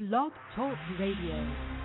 Blog Talk Radio.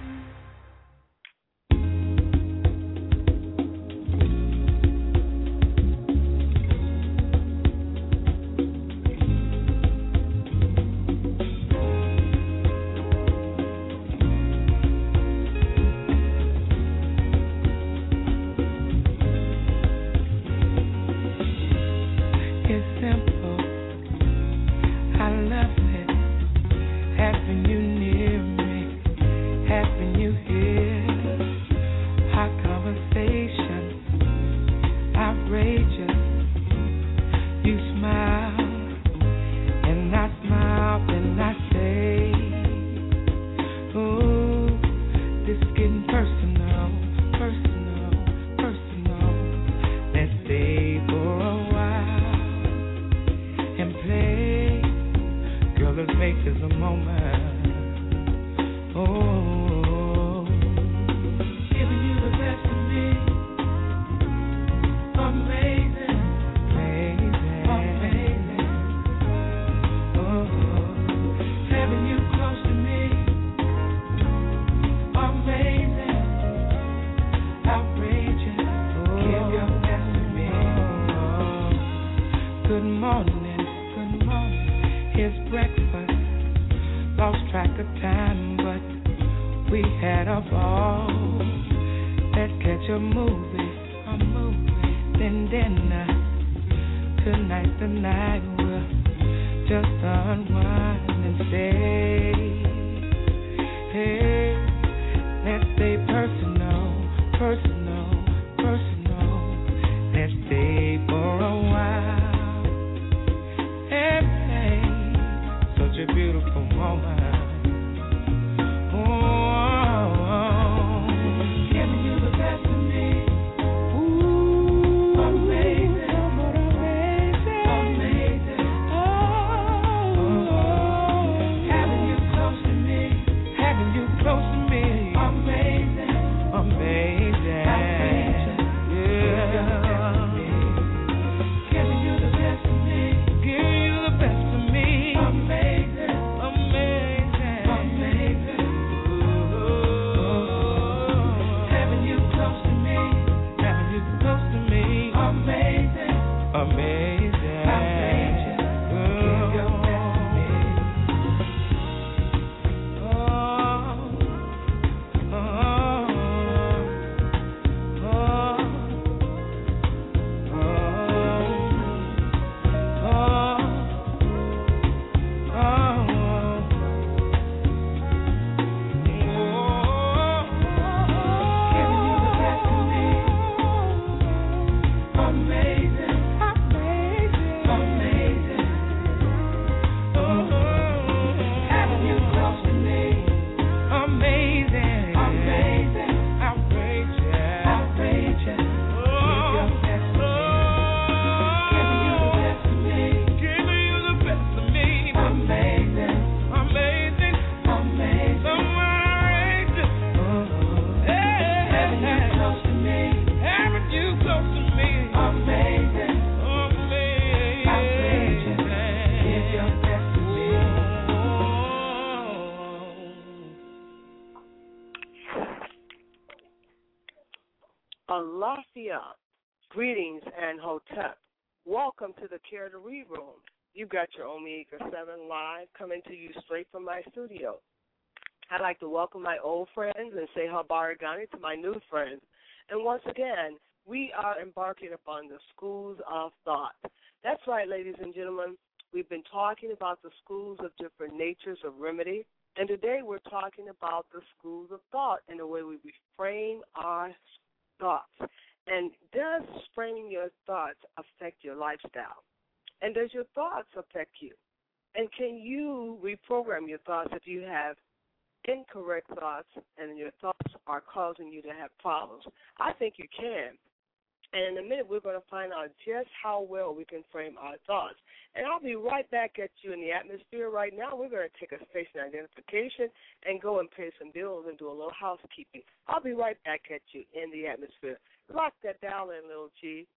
Alafia, greetings and hotep. Welcome to the Care to Read Room. You've got your Omega 7 live coming to you straight from my studio. I'd like to welcome my old friends and say habarigani to my new friends. And once again, we are embarking upon the schools of thought. That's right, ladies and gentlemen. We've been talking about the schools of different natures of remedy. And today we're talking about the schools of thought and the way we reframe our thoughts. And does framing your thoughts affect your lifestyle? And does your thoughts affect you? And can you reprogram your thoughts if you have incorrect thoughts and your thoughts are causing you to have problems? I think you can. And in a minute, we're going to find out just how well we can frame our thoughts. And I'll be right back at you in the atmosphere. Right now, we're going to take a station identification and go and pay some bills and do a little housekeeping. I'll be right back at you in the atmosphere. Lock that dial in, little G,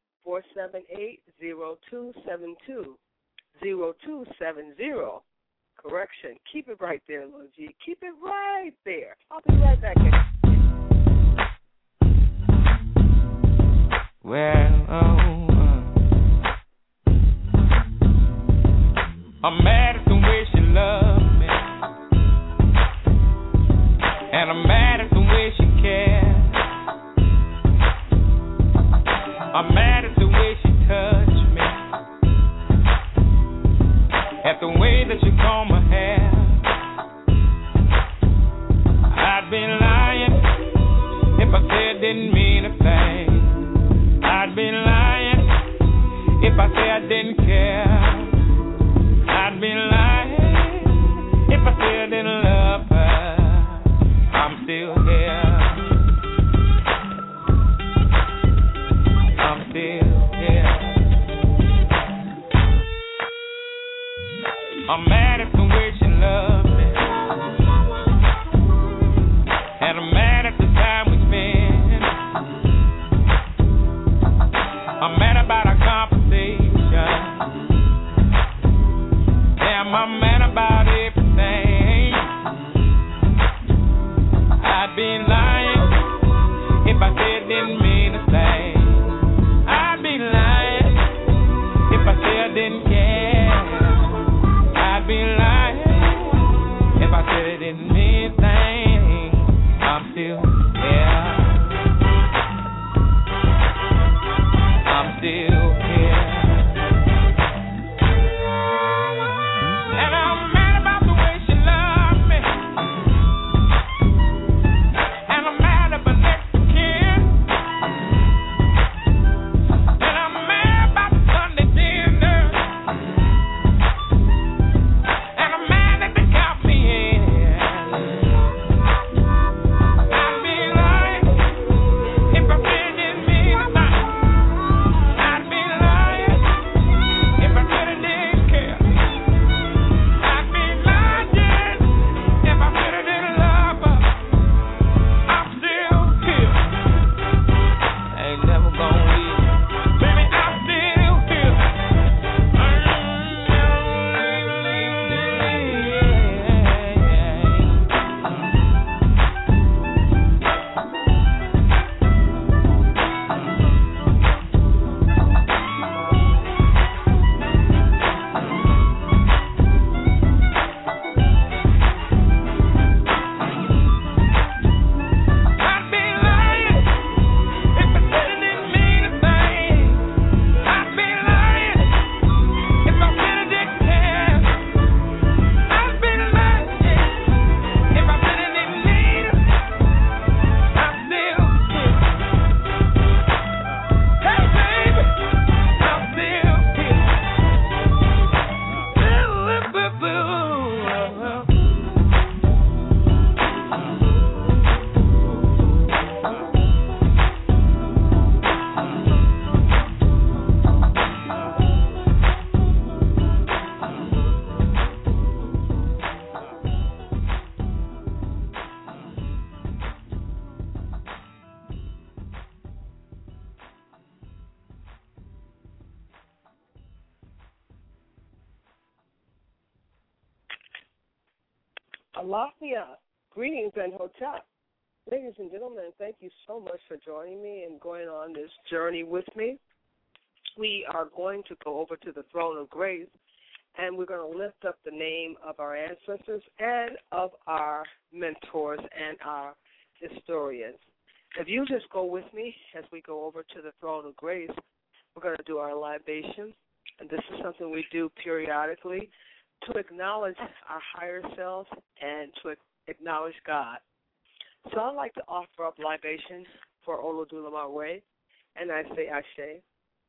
646-478-0272, 0270. Correction. Keep it right there, Lil G. Keep it right there. I'll be right back. Well, I'm mad at the way she loves me, and I'm mad at the way she cares. I'm mad at the way she touched me, at the way that she comb her hair. I'd be lying if I said I didn't mean a thing. I'd be lying if I said I didn't care. I'd be lying if I said I didn't love her. I'm still here. I'm still here. I'm mad at the way she loves me, and I'm mad at the time we spend. I'm mad about our conversation. Damn, I'm mad about everything. I'd be lying if I said didn't mean a thing. I'd be lying if I said I didn't care. I'd be lying if I said it didn't mean a thing. I'm still here. I'm still here. And I'm mad about the way she loves me, and I'm mad at my next of kin, and I'm mad about the Sunday dinner, and I'm mad that they got me in. I'd be lying if I said it didn't mean a thing. I'd be lying if I said I didn't care. I'd be lying if I said I didn't love her. I'm still here. I ain't never gonna leave. Baby, I'm still here. I'd be lying if I said it didn't mean a thing. I'd be lying if I said I didn't care. I'd be lying if I said it didn't mean a thing. I'm still here. Hey baby, I'm still here. Alafia, greetings and hotep. Ladies and gentlemen, thank you so much for joining me and going on this journey with me. We are going to go over to the throne of grace, and we're going to lift up the name of our ancestors and of our mentors and our historians. If you just go with me as we go over to the throne of grace, we're going to do our libation, and this is something we do periodically to acknowledge our higher selves and to acknowledge God. So I'd like to offer up libation for Olodula Marwe, and I say Ashe.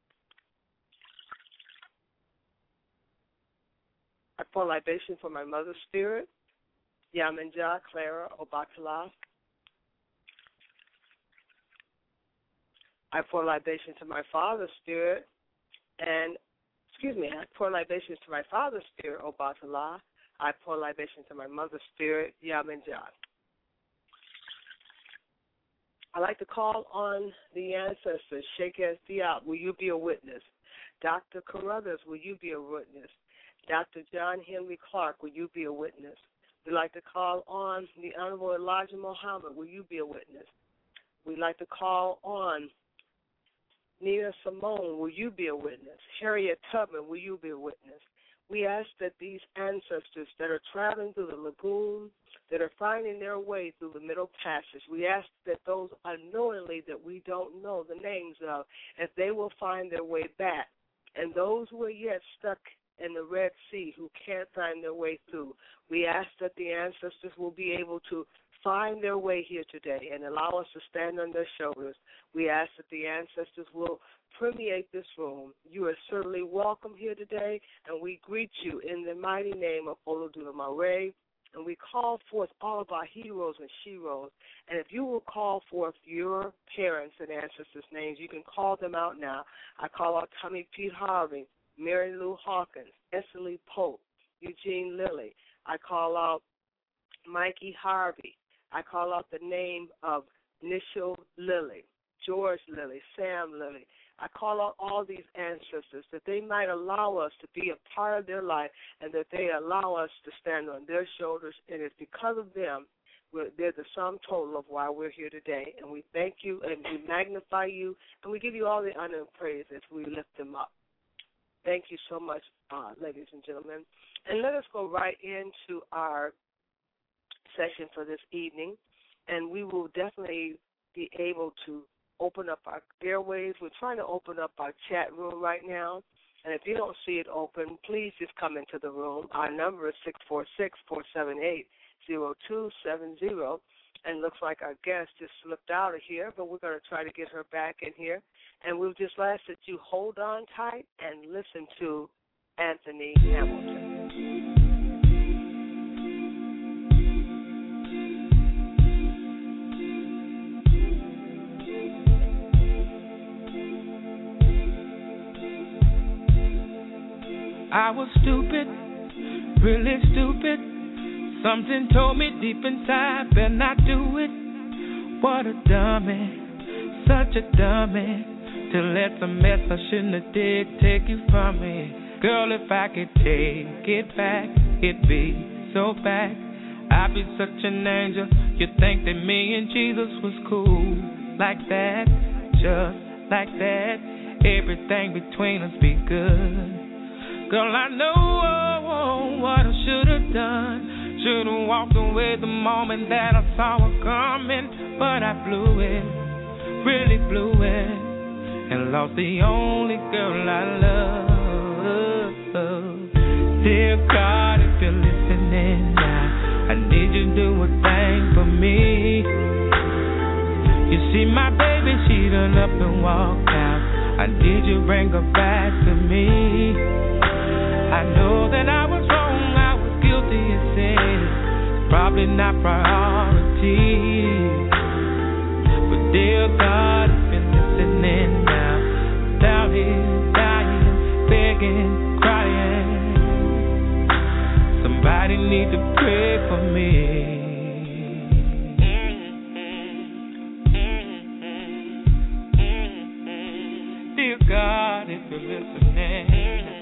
I pour libation for my mother's spirit, Yamenja Clara Obatala. I pour libation to my father's spirit, and I pour libation to my father's spirit, Obatala. I pour libation to my mother's spirit, Yamenja. I like to call on the ancestors. Sheikh S. Diop, will you be a witness? Dr. Carruthers, will you be a witness? Dr. John Henry Clark, will you be a witness? We'd like to call on the Honorable Elijah Muhammad. Will you be a witness? We'd like to call on Nina Simone. Will you be a witness? Harriet Tubman. Will you be a witness? We ask that these ancestors that are traveling through the lagoon, that are finding their way through the Middle Passage, we ask that those unknowingly that we don't know the names of, if they will find their way back. And those who are yet stuck in the Red Sea who can't find their way through, we ask that the ancestors will be able to find their way here today and allow us to stand on their shoulders. We ask that the ancestors will permeate this room. You are certainly welcome here today, and we greet you in the mighty name of Olodumare. And we call forth all of our heroes and sheroes. And if you will call forth your parents and ancestors' names, you can call them out now. I call out Tommy Pete Harvey, Mary Lou Hawkins, Cecily Pope, Eugene Lilly. I call out Mikey Harvey. I call out the name of Nishil Lilly, George Lilly, Sam Lilly. I call out all these ancestors that they might allow us to be a part of their life and that they allow us to stand on their shoulders. And it's because of them, they're the sum total of why we're here today. And we thank you and we magnify you and we give you all the honor and praise as we lift them up. Thank you so much, ladies and gentlemen. And let us go right into our session for this evening. And we will definitely be able to open up our airways. We're trying to open up our chat room right now. And if you don't see it open, please just come into the room. Our number is 646-478-0270. And looks like our guest just slipped out of here, but we're going to try to get her back in here. And we'll just ask that you hold on tight and listen to Anthony Hamilton. I was stupid, really stupid. Something told me deep inside, better not do it. What a dummy, such a dummy. To let the mess I shouldn't have did take you from me. Girl, if I could take it back, it'd be so bad. I'd be such an angel. You'd think that me and Jesus was cool. Like that, just like that. Everything between us be good. Girl, I know what I should have done. Should have walked away the moment that I saw her coming. But I blew it, really blew it, and lost the only girl I love. Dear God, if you're listening now, I need you to do a thing for me. You see my baby, she done up and walked out. I need you to bring her back to me. I know that I was wrong, I was guilty of sin, probably not priority. But dear God, if you're listening now, down here, dying, begging, crying, somebody need to pray for me. Dear God, if you're listening,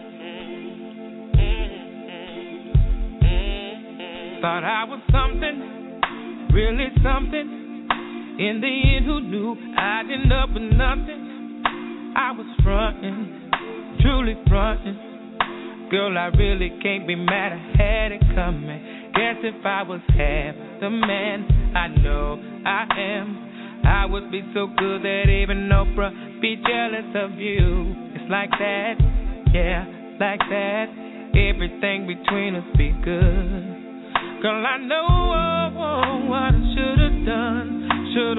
thought I was something, really something. In the end, who knew I'd end up with nothing? I was frontin', truly frontin'. Girl, I really can't be mad, I had it coming. Guess if I was half the man I know I am, I would be so good that even Oprah be jealous of you. It's like that, yeah, like that. Everything between us be good. Girl, I know what I should have done.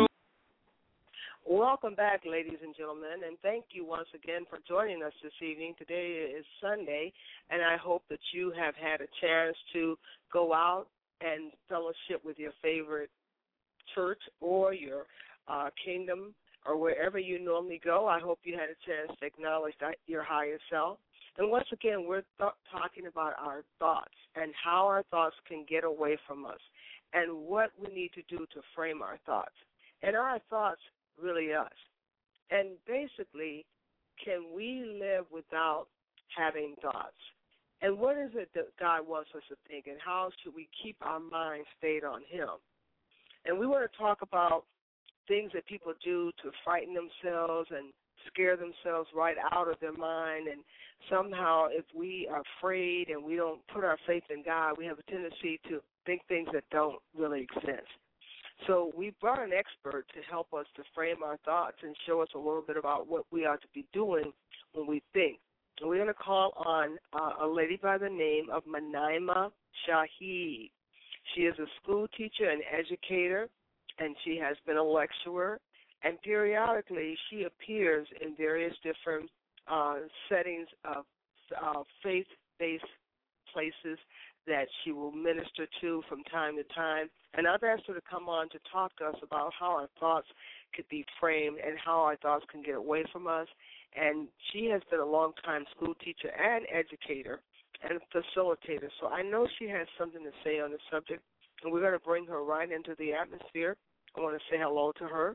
Welcome back, ladies and gentlemen, and thank you once again for joining us this evening. Today is Sunday, and I hope that you have had a chance to go out and fellowship with your favorite church or your kingdom or wherever you normally go. I hope you had a chance to acknowledge your higher self. And once again, we're talking about our thoughts and how our thoughts can get away from us and what we need to do to frame our thoughts. And are our thoughts really us? And basically, can we live without having thoughts? And what is it that God wants us to think, and how should we keep our mind stayed on Him? And we want to talk about things that people do to frighten themselves and scare themselves right out of their mind. And somehow if we are afraid and we don't put our faith in God, we have a tendency to think things that don't really exist. So we brought an expert to help us to frame our thoughts and show us a little bit about what we ought to be doing when we think. And we're going to call on a lady by the name of Manaima Shahid. She is a school teacher and educator, and she has been a lecturer. And periodically she appears in various different settings of faith-based places that she will minister to from time to time. And I've asked her to come on to talk to us about how our thoughts could be framed and how our thoughts can get away from us. And she has been a long-time school teacher and educator and facilitator. So I know she has something to say on the subject, and we're going to bring her right into the atmosphere. I want to say hello to her.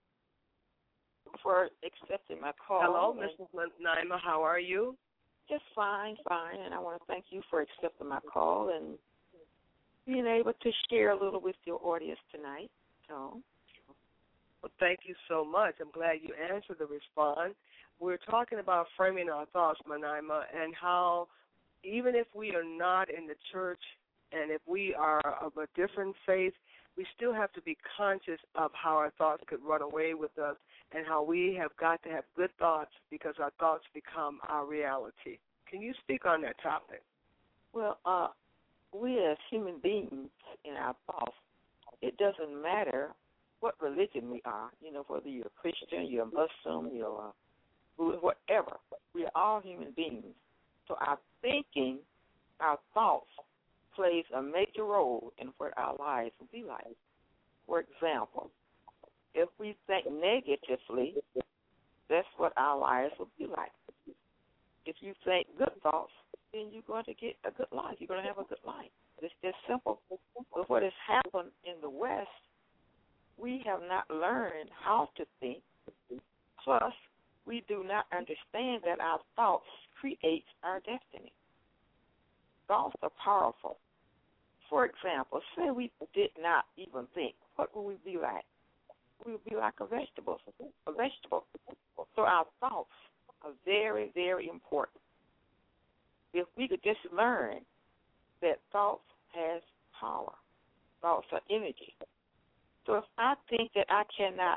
For accepting my call. Hello, Mrs. Naima. How are you? Just fine. And I want to thank you for accepting my call and being able to share a little with your audience tonight. So, well, thank you so much. I'm glad you answered the response. We're talking about framing our thoughts, Manaima, and how even if we are not in the church and if we are of a different faith, we still have to be conscious of how our thoughts could run away with us and how we have got to have good thoughts because our thoughts become our reality. Can you speak on that topic? Well, we as human beings in our thoughts, it doesn't matter what religion we are, whether you're a Christian, you're a Muslim, you're a Buddhist, whatever. We are all human beings. So our thinking, our thoughts, plays a major role in what our lives will be like. For example, if we think negatively, that's what our lives will be like. If you think good thoughts, then you're going to get a good life. You're going to have a good life. It's just simple. But what has happened in the West, we have not learned how to think. Plus, we do not understand that our thoughts create our destiny. Thoughts are powerful. For example, say we did not even think, what would we be like? We would be like a vegetable. So our thoughts are very, very important. If we could just learn that thoughts has power, thoughts are energy. So if I think that I cannot,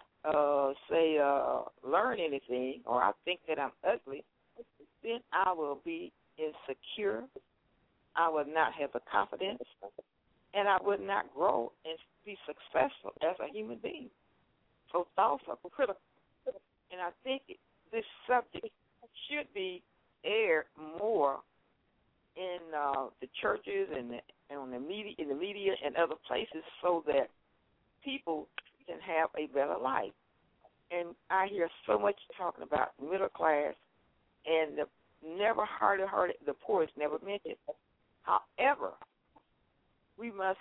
learn anything, or I think that I'm ugly, then I will be insecure. I would not have the confidence, and I would not grow and be successful as a human being. So thoughts are critical, and I think this subject should be aired more in the churches and on the media, in the media and other places, so that people can have a better life. And I hear so much talking about middle class, and the poor is never mentioned. However, we must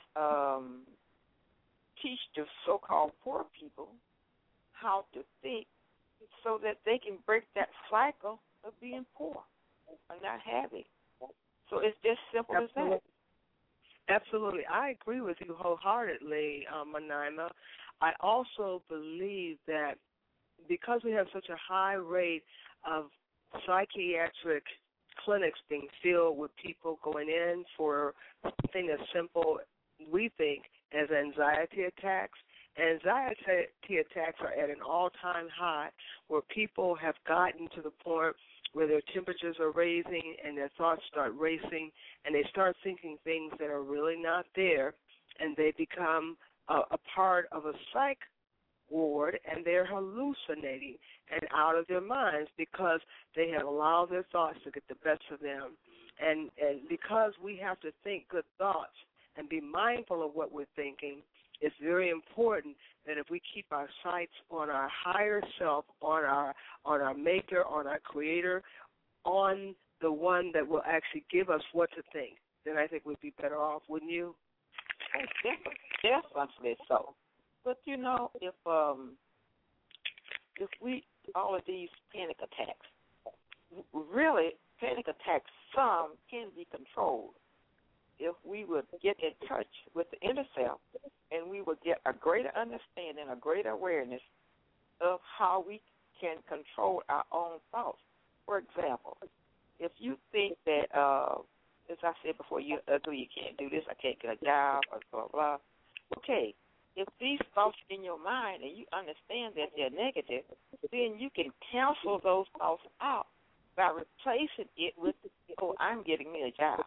teach the so-called poor people how to think so that they can break that cycle of being poor or not having. So it's just simple as that. Absolutely. I agree with you wholeheartedly, Manaima. I also believe that because we have such a high rate of psychiatric clinics being filled with people going in for something as simple, we think, as anxiety attacks. Anxiety attacks are at an all-time high where people have gotten to the point where their temperatures are raising and their thoughts start racing and they start thinking things that are really not there, and they become a part of a psych ward, and they're hallucinating and out of their minds because they have allowed their thoughts to get the best of them. And because we have to think good thoughts and be mindful of what we're thinking, it's very important that if we keep our sights on our higher self, on our maker, on our creator, on the one that will actually give us what to think, then I think we'd be better off, wouldn't you? Definitely so. But if we all of these panic attacks, really panic attacks, some can be controlled if we would get in touch with the inner self and we would get a greater understanding, a greater awareness of how we can control our own thoughts. For example, if you think that, as I said before, you're ugly, you can't do this, I can't get a job, or blah, blah, okay, if these thoughts in your mind and you understand that they're negative, then you can cancel those thoughts out by replacing it with, oh, I'm getting me a job.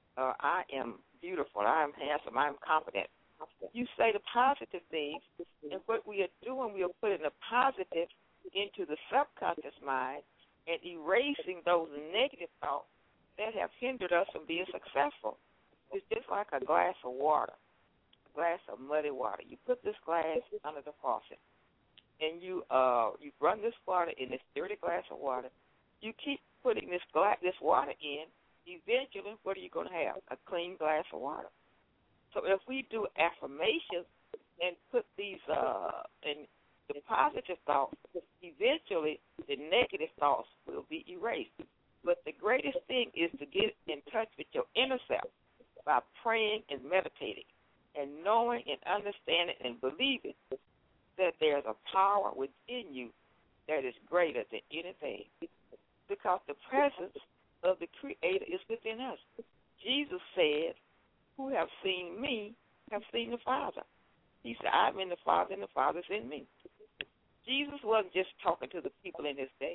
I am beautiful, I'm handsome, I'm confident. You say the positive things, and what we are doing, we are putting the positive into the subconscious mind and erasing those negative thoughts that have hindered us from being successful. It's just like a glass of water, a glass of muddy water. You put this glass under the faucet, and you run this water in this dirty glass of water. You keep putting this water in. Eventually, what are you going to have? A clean glass of water. So if we do affirmations and put these in the positive thoughts, eventually the negative thoughts will be erased. But the greatest thing is to get in touch with your inner self by praying and meditating and knowing and understanding and believing that there's a power within you that is greater than anything, because the presence of the Creator is within us. Jesus said, "Who have seen me have seen the Father." He said, "I'm in the Father and the Father's in me." Jesus wasn't just talking to the people in his day.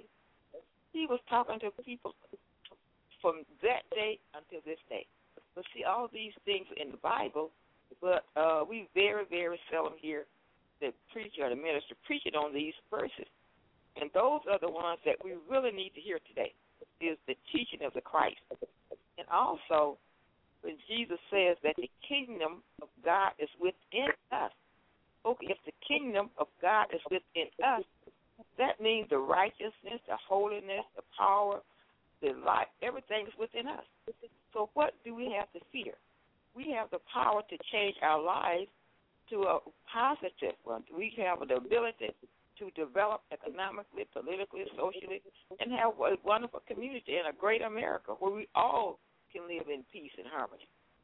He was talking to people from that day until this day. But see, all these things in the Bible, but we very, very seldom hear the preacher or the minister preaching on these verses. And those are the ones that we really need to hear today, is the teaching of the Christ. And also, when Jesus says that the kingdom of God is within us, okay, if the kingdom of God is within us, that means the righteousness, the holiness, the power, the life, everything is within us. So what do we have to fear? We have the power to change our lives to a positive one. We have the ability to develop economically, politically, socially, and have a wonderful community and a great America where we all can live in peace and harmony.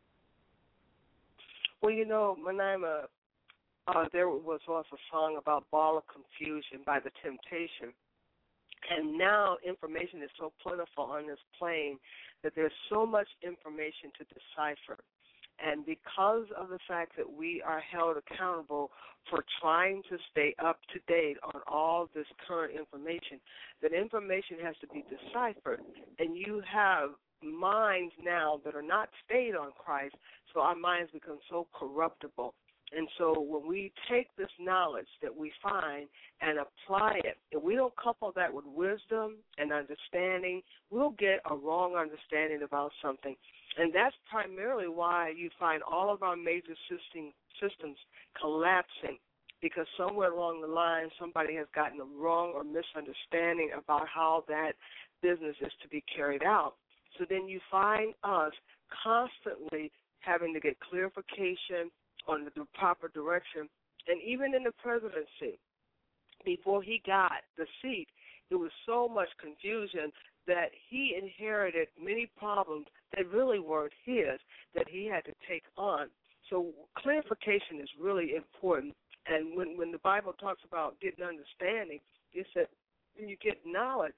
Well, you know, Manaima, there was once a song about Ball of Confusion by The Temptation. And now information is so plentiful on this plane that there's so much information to decipher. And because of the fact that we are held accountable for trying to stay up to date on all this current information, that information has to be deciphered. And you have minds now that are not stayed on Christ, so our minds become so corruptible. And so when we take this knowledge that we find and apply it, if we don't couple that with wisdom and understanding, we'll get a wrong understanding about something. And that's primarily why you find all of our major systems collapsing, because somewhere along the line somebody has gotten a wrong or misunderstanding about how that business is to be carried out. So then you find us constantly having to get clarification on the proper direction. And even in the presidency, before he got the seat, there was so much confusion that he inherited many problems that really weren't his, that he had to take on. So clarification is really important. And when the Bible talks about getting understanding, it said when you get knowledge,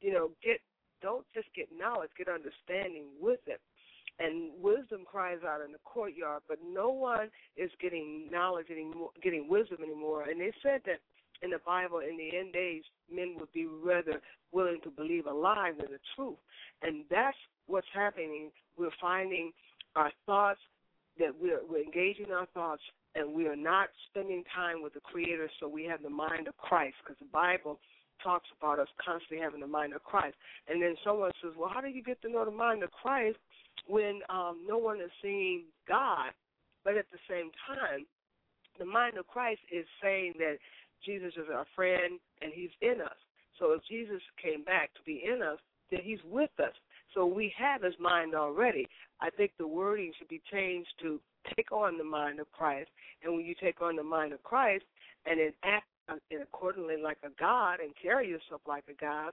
don't just get knowledge, get understanding with it. And wisdom cries out in the courtyard, but no one is getting knowledge anymore, getting wisdom anymore. And they said that in the Bible, in the end days, men would be rather willing to believe a lie than the truth. And that's what's happening. We're finding our thoughts, that we're engaging our thoughts, and we are not spending time with the Creator, so we have the mind of Christ, because the Bible talks about us constantly having the mind of Christ. And then someone says, well, how do you get to know the mind of Christ when no one is seeing God? But at the same time, the mind of Christ is saying that Jesus is our friend and he's in us. So if Jesus came back to be in us, then he's with us. So we have his mind already. I think the wording should be changed to take on the mind of Christ. And when you take on the mind of Christ and then act accordingly like a God and carry yourself like a God,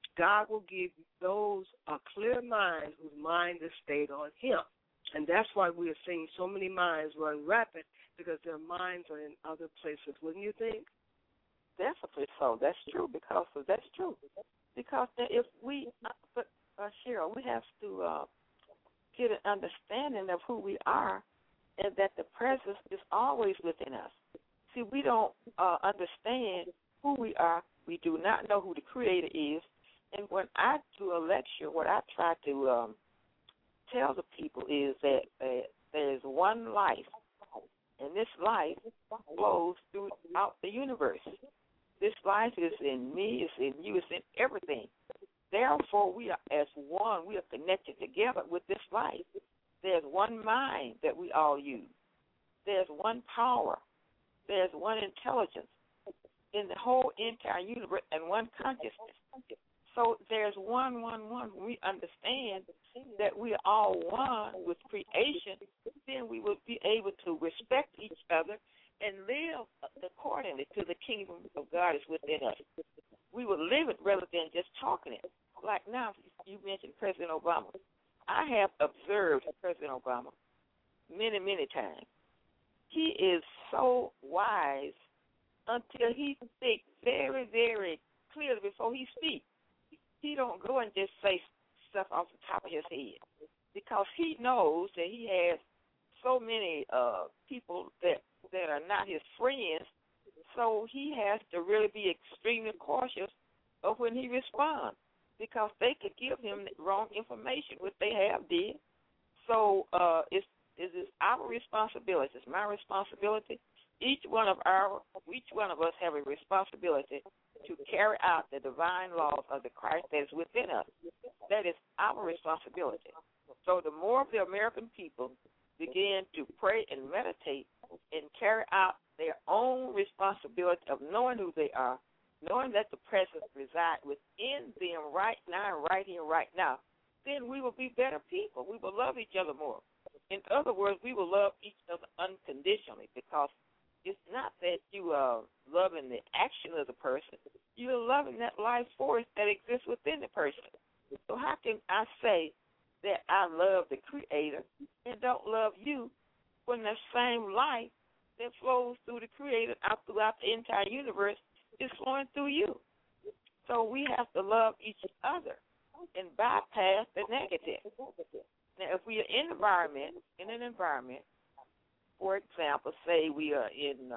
God will give those a clear mind whose mind is stayed on him. And that's why we are seeing so many minds run rapid, because their minds are in other places, wouldn't you think? Definitely so. That's true, because that's true. Because if we, but Cheryl, we have to get an understanding of who we are, and that the presence is always within us. See, we don't understand who we are. We do not know who the Creator is. And when I do a lecture, what I try to tell the people is that there is one life, and this life flows throughout the universe. This life is in me, it's in you, it's in everything. Therefore, we are as one. We are connected together with this life. There's one mind that we all use. There's one power. There's one intelligence in the whole entire universe, and one consciousness. So there's one. When we understand that we are all one with creation, then we will be able to respect each other and live accordingly to the kingdom of God is within us. We will live it rather than just talking it. Like now, you mentioned President Obama. I have observed President Obama many, many times. He is so wise until he thinks very, very clearly before he speaks. He don't go and just say stuff off the top of his head, because he knows that he has so many people that are not his friends, so he has to really be extremely cautious of when he responds, because they could give him the wrong information, which they have did. So it's our responsibility. It's my responsibility. Each one of us have a responsibility to carry out the divine laws of the Christ that is within us. That is our responsibility. So the more of the American people begin to pray and meditate and carry out their own responsibility of knowing who they are, knowing that the presence resides within them right now, right here, right now, then we will be better people. We will love each other more. In other words, we will love each other unconditionally, because it's not that you are loving the action of the person. You're loving that life force that exists within the person. So how can I say that I love the Creator and don't love you when the same life that flows through the Creator out throughout the entire universe is flowing through you? So we have to love each other and bypass the negative. Now, if we are in an environment, for example, say we are in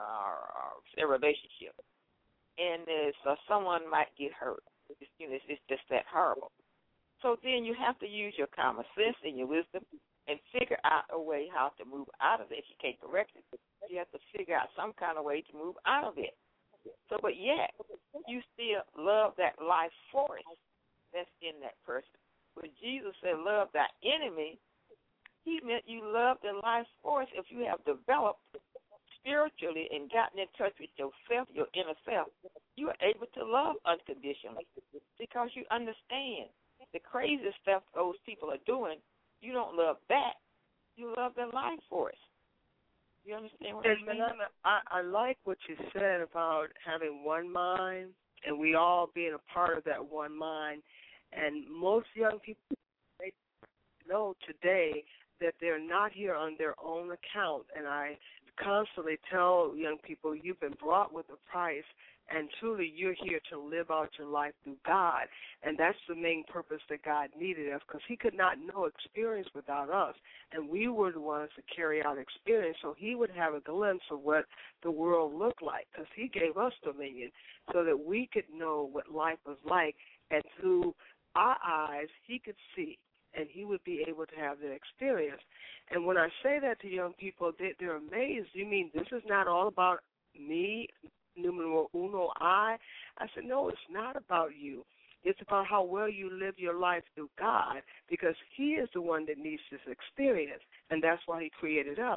a relationship, and someone might get hurt. It's just that horrible. So then you have to use your common sense and your wisdom and figure out a way how to move out of it. If you can't correct it, you have to figure out some kind of way to move out of it. So, but yet, you still love that life force that's in that person. When Jesus said, love thy enemy, he meant you love the life force. If you have developed spiritually and gotten in touch with yourself, your inner self, you are able to love unconditionally, because you understand the crazy stuff those people are doing. You don't love that. You love the life force. You understand what I'm saying? I like what you said about having one mind and we all being a part of that one mind. And most young people, they know today that they're not here on their own account. And I constantly tell young people, you've been brought with a price, and truly you're here to live out your life through God. And that's the main purpose that God needed us, because he could not know experience without us. And we were the ones to carry out experience, so he would have a glimpse of what the world looked like, because he gave us dominion so that we could know what life was like. And through our eyes, he could see, and he would be able to have that experience. And when I say that to young people, they're amazed. You mean this is not all about me, numero uno, I said, no, it's not about you. It's about how well you live your life through God, because he is the one that needs this experience, and that's why he created us.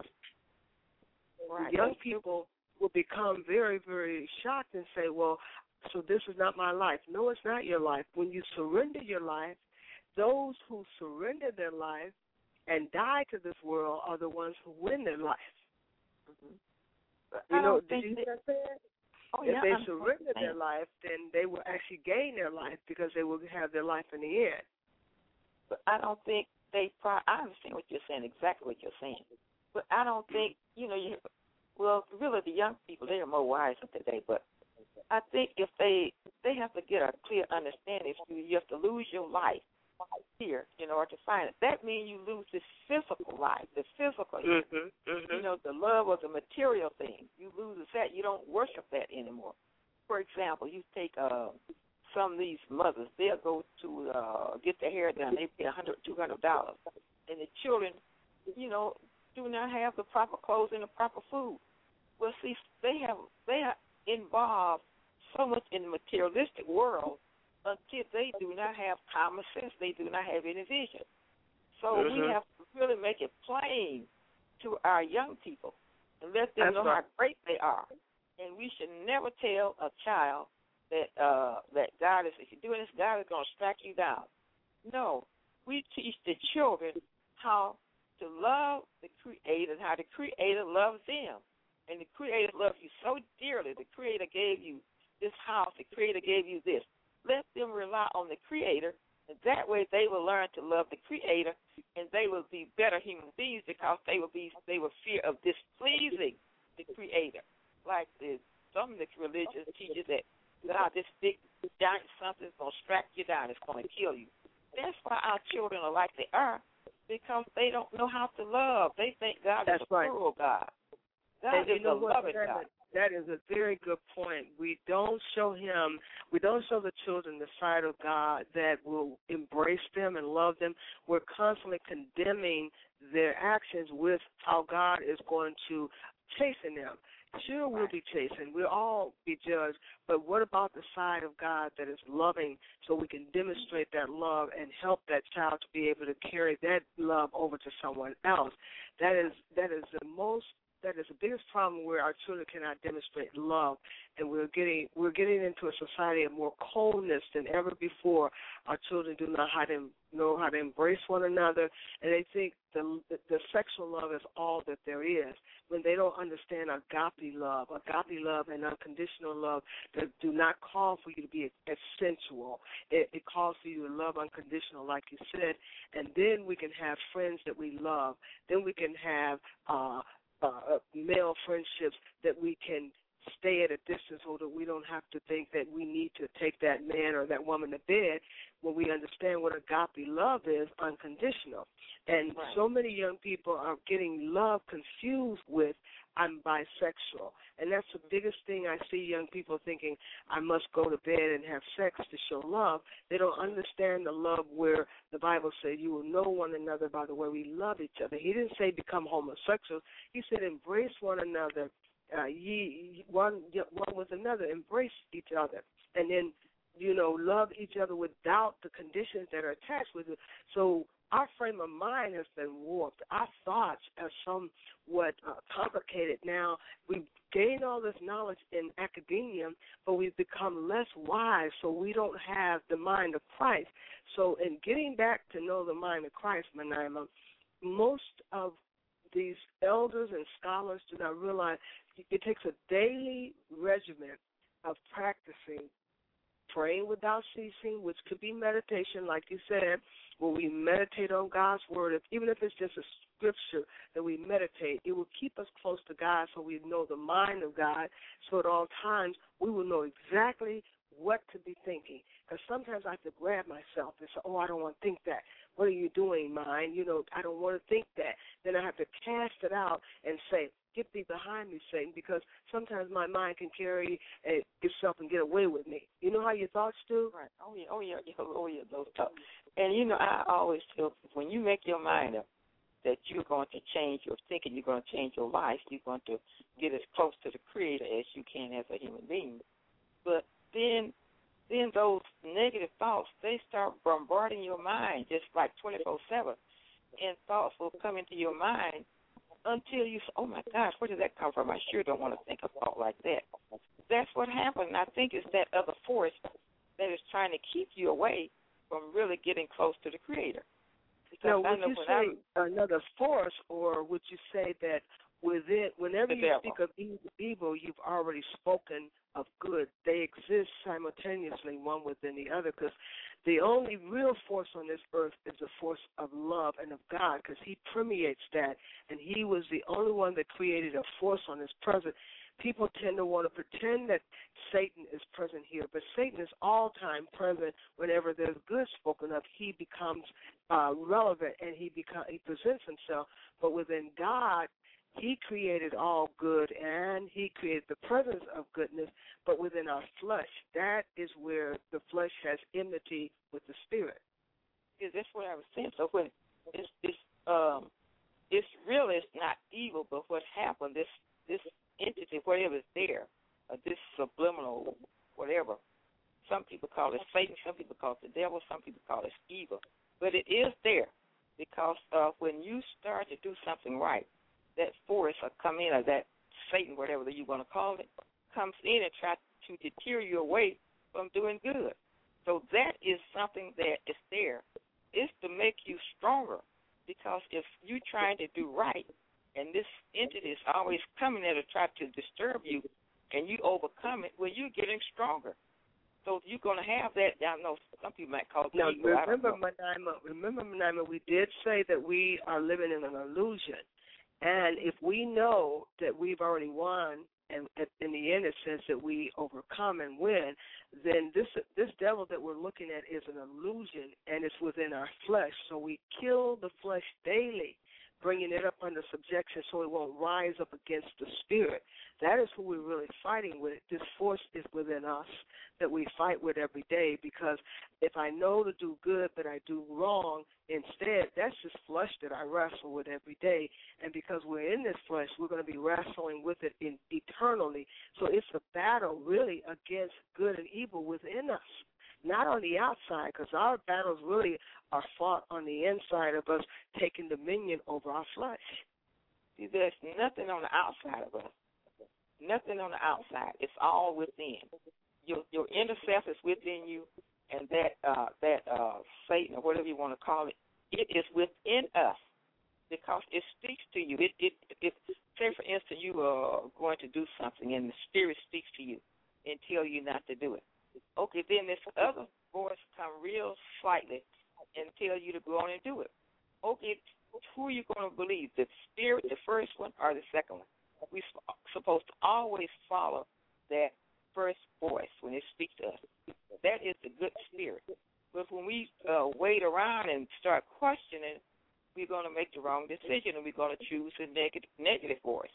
Right. Young people will become very, very shocked and say, well, so this is not my life. No, it's not your life. When you surrender your life, those who surrender their life and die to this world are the ones who win their life. Mm-hmm. You know, did you hear that? if they surrender their life, then they will actually gain their life because they will have their life in the end. But I don't think I understand what you're saying, exactly what you're saying. But I don't think, really the young people, they are more wiser today. But I think if they have to get a clear understanding, you have to lose your life here in order to find it. That means you lose this physical life, the physical, the love of the material thing. You lose that. You don't worship that anymore. For example, you take some of these mothers, they'll go to get their hair done. They pay $100, $200, and the children, do not have the proper clothes and the proper food. Well, see, they are involved so much in the materialistic world until they do not have common sense. They do not have any vision. So we have to really make it plain to our young people and let them know how great they are. And we should never tell a child that God is, if you're doing this, God is going to strike you down. No, we teach the children how to love the Creator and how the Creator loves them. And the Creator loves you so dearly. The Creator gave you this house. The Creator gave you this. Let them rely on the Creator, and that way they will learn to love the Creator, and they will be better human beings because they will fear of displeasing the Creator. Like some of the religions teaches that God, this big giant something is going to strike you down. It's going to kill you. That's why our children are like they are, because they don't know how to love. They think God is a cruel God. God is a loving God. That is a very good point. We don't show the children the side of God that will embrace them and love them. We're constantly condemning their actions with how God is going to chasten them. Sure, we'll be chastened. We'll all be judged. But what about the side of God that is loving so we can demonstrate that love and help that child to be able to carry that love over to someone else? That is the biggest problem where our children cannot demonstrate love, and we're getting into a society of more coldness than ever before. Our children do not know how to embrace one another, and they think the sexual love is all that there is, when they don't understand agape love and unconditional love that do not call for you to be sensual. It calls for you to love unconditional, like you said, and then we can have friends that we love. Then we can have male friendships that we can stay at a distance so that we don't have to think that we need to take that man or that woman to bed when we understand what agape love is, unconditional. And so many young people are getting love confused with I'm bisexual. And that's the biggest thing I see young people thinking, I must go to bed and have sex to show love. They don't understand the love where the Bible said you will know one another by the way we love each other. He didn't say become homosexual. He said embrace one another, one with another, embrace each other. And then, love each other without the conditions that are attached with it. So our frame of mind has been warped. Our thoughts are somewhat complicated now. We've gained all this knowledge in academia, but we've become less wise, so we don't have the mind of Christ. So in getting back to know the mind of Christ, Manaima, most of these elders and scholars do not realize it takes a daily regimen of practicing praying without ceasing, which could be meditation, like you said, where we meditate on God's word. Even if it's just a scripture that we meditate, it will keep us close to God so we know the mind of God, so at all times we will know exactly what to be thinking. Because sometimes I have to grab myself and say, I don't want to think that. What are you doing, mind? I don't want to think that. Then I have to cast it out and say, get thee behind me, Satan, because sometimes my mind can carry itself and get away with me. You know how your thoughts do? Right. Oh yeah, those thoughts. And, I always tell people, when you make your mind up that you're going to change your thinking, you're going to change your life, you're going to get as close to the Creator as you can as a human being. But then those negative thoughts, they start bombarding your mind just like 24/7, and thoughts will come into your mind until you say, oh, my gosh, where did that come from? I sure don't want to think a thought like that. That's what happened. I think it's that other force that is trying to keep you away from really getting close to the Creator. Now, would you say another force, or would you say that whenever The you devil. speak of evil, you've already spoken of good. They exist simultaneously, one within the other, because the only real force on this earth is the force of love and of God, because he permeates that, and he was the only one that created a force on this present. People tend to want to pretend that Satan is present here, but Satan is all-time present. Whenever there's good spoken of, he becomes relevant, and he presents himself. But within God, he created all good, and he created the presence of goodness, but within our flesh, that is where the flesh has enmity with the spirit. Yeah, that's what I was saying. So when it's really not evil, but what happened, this entity, whatever is there, this subliminal whatever, some people call it Satan, some people call it the devil, some people call it evil, but it is there because when you start to do something right, that force will come in, or that Satan, whatever you want to call it, comes in and tries to deter you away from doing good. So that is something that is there. It's to make you stronger, because if you're trying to do right, and this entity is always coming there to try to disturb you, and you overcome it, well, you're getting stronger. So you're going to have that. I know some people might call it now, ego. Remember, Manaima, we did say that we are living in an illusion. And if we know that we've already won, and in the end it says that we overcome and win, then this devil that we're looking at is an illusion, and it's within our flesh. So we kill the flesh daily, bringing it up under subjection so it won't rise up against the spirit. That is who we're really fighting with. This force is within us that we fight with every day, because if I know to do good but I do wrong instead, that's just flesh that I wrestle with every day. And because we're in this flesh, we're going to be wrestling with it eternally. So it's a battle really against good and evil within us, not on the outside, because our battles really are fought on the inside of us, taking dominion over our flesh. See, there's nothing on the outside of us. Nothing on the outside. It's all within. Your inner self is within you, and that Satan, or whatever you want to call it, it is within us because it speaks to you. It say, for instance, you are going to do something, and the spirit speaks to you and tell you not to do it. Okay, then this other voice come real slightly and tell you to go on and do it. Okay, who are you going to believe, the spirit, the first one, or the second one? We're supposed to always follow that first voice when it speaks to us. That is the good spirit. But when we wait around and start questioning, we're going to make the wrong decision, and we're going to choose a negative voice.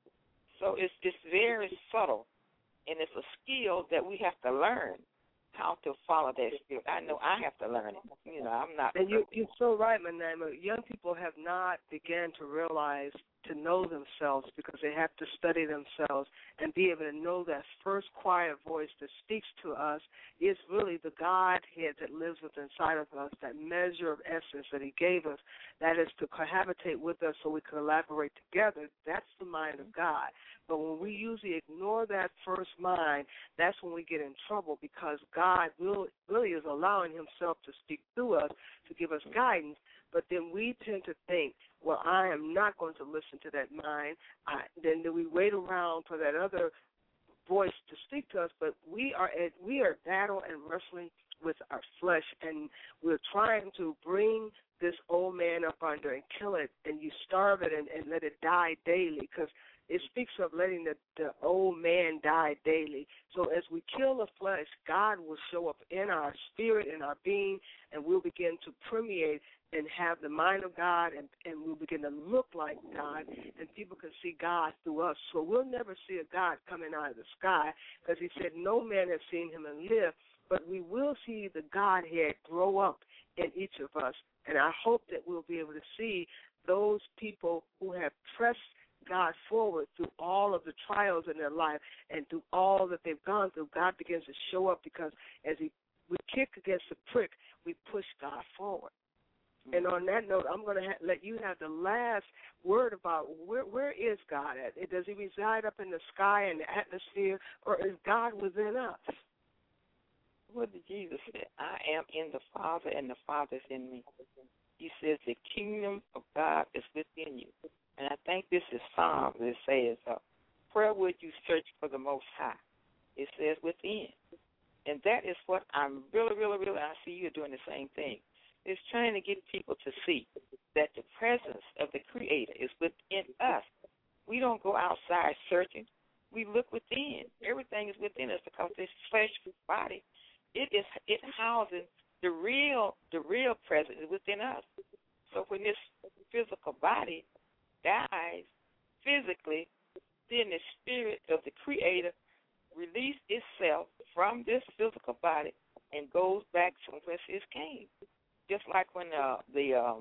So it's very subtle, and it's a skill that we have to learn how to follow that spirit. I know I have to learn it. You know, I'm not. And you're so right, Manaima. Young people have not begun to realize, to know themselves, because they have to study themselves and be able to know that first quiet voice that speaks to us is really the Godhead that lives within inside of us, that measure of essence that he gave us, that is to cohabitate with us so we can collaborate together. That's the mind of God. But when we usually ignore that first mind, that's when we get in trouble, because God really is allowing himself to speak through us to give us guidance. But then we tend to think, well, I am not going to listen to that mind. Then we wait around for that other voice to speak to us. But we are battle and wrestling with our flesh, and we're trying to bring this old man up under and kill it, and you starve it and let it die daily, because it speaks of letting the old man die daily. So as we kill the flesh, God will show up in our spirit, in our being, and we'll begin to permeate and have the mind of God, and we'll begin to look like God, and people can see God through us. So we'll never see a God coming out of the sky, because he said no man has seen him and live, but we will see the Godhead grow up in each of us. And I hope that we'll be able to see those people who have pressed God forward through all of the trials in their life and through all that they've gone through. God begins to show up, because as we kick against the prick, we push God forward. And on that note, I'm going to let you have the last word about where is God at? Does he reside up in the sky and the atmosphere, or is God within us? What did Jesus say? I am in the Father, and the Father is in me. He says the kingdom of God is within you. And I think this is Psalm that says, where would you search for the Most High? It says within. And that is what I'm really, I see you're doing the same thing. It's trying to get people to see that the presence of the Creator is within us. We don't go outside searching. We look within. Everything is within us because this flesh body, it houses the real presence is within us. So when this physical body dies physically, then the spirit of the Creator releases itself from this physical body and goes back from where it came. Just like when the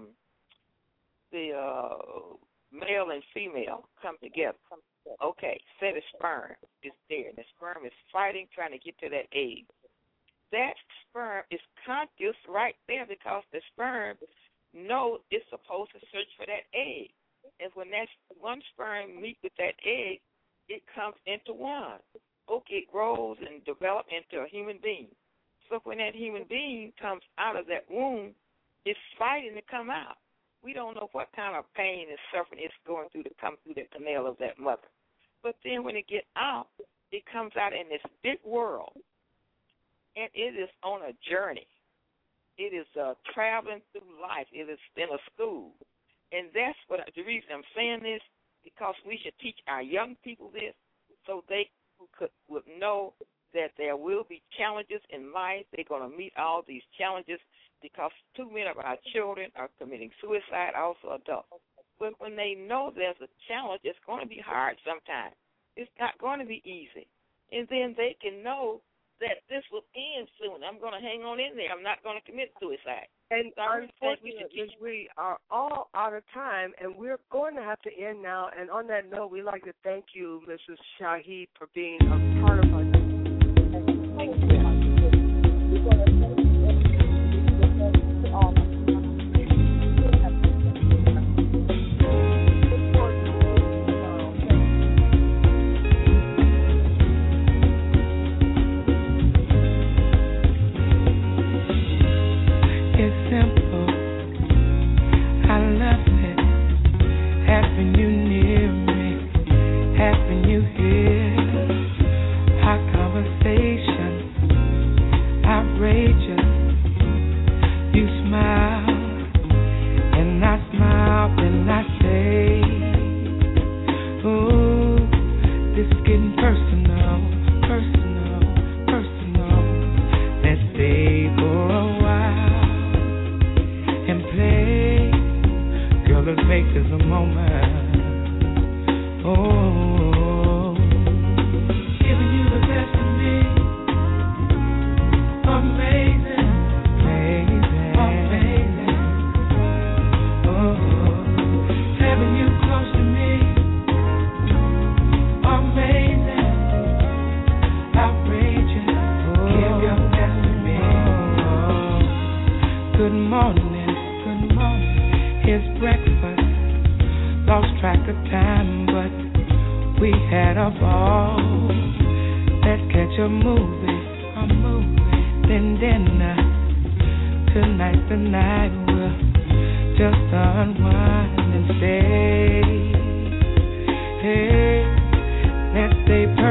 male and female come together. Okay, say the sperm is there, and the sperm is fighting, trying to get to that egg. That sperm is conscious right there because the sperm knows it's supposed to search for that egg. And when that one sperm meets with that egg, it comes into one. Okay, it grows and develops into a human being. So when that human being comes out of that womb, it's fighting to come out. We don't know what kind of pain and suffering it's going through to come through the canal of that mother. But then when it gets out, it comes out in this big world, and it is on a journey. It is traveling through life. It is in a school. And that's what the reason I'm saying this, because we should teach our young people this so they would know that there will be challenges in life. They're going to meet all these challenges because too many of our children are committing suicide, also adults. But when they know there's a challenge, it's going to be hard sometimes. It's not going to be easy. And then they can know that this will end soon. I'm going to hang on in there. I'm not going to commit suicide. And unfortunately, we are all out of time, and we're going to have to end now. And on that note, we'd like to thank you, Mrs. Shaheed, for being a part of our Thank you. Tonight's the night we'll just unwind and stay. Hey, let's stay.